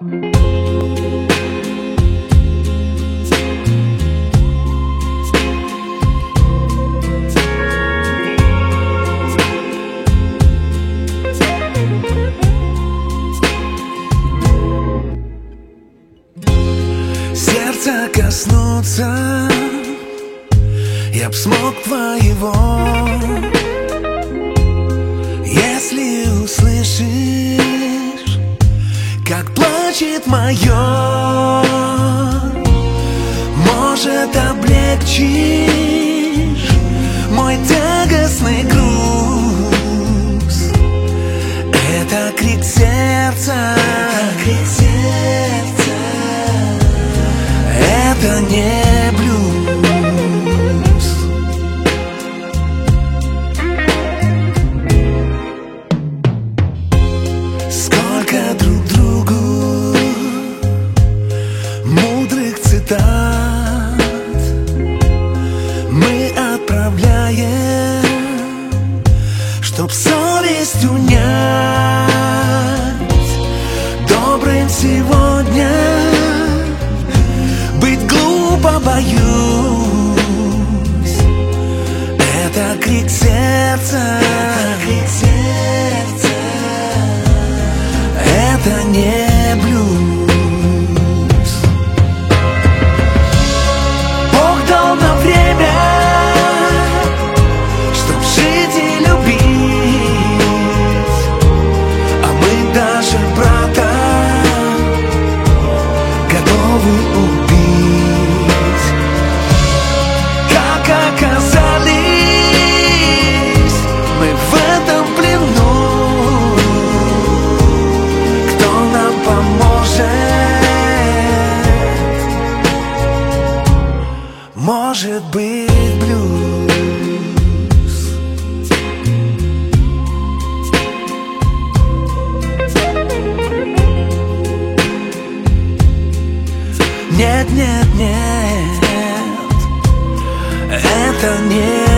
Сердца коснуться я б смог твоего, если услышишь, как плачет мое. Может, облегчишь мой тягостный груз. Это крик сердца, это не блюз. Сколько друг другу мудрых цитат мы отправляем, чтоб совесть унять. Добрым сегодня быть глупо боюсь. Это крик сердца, это не блюз. Бог дал нам время, чтоб жить и любить, а мы даже брата готовы убить. Как оказались мы в этом плену, кто нам поможет? Может быть, блюз. Нет, нет, нет, это не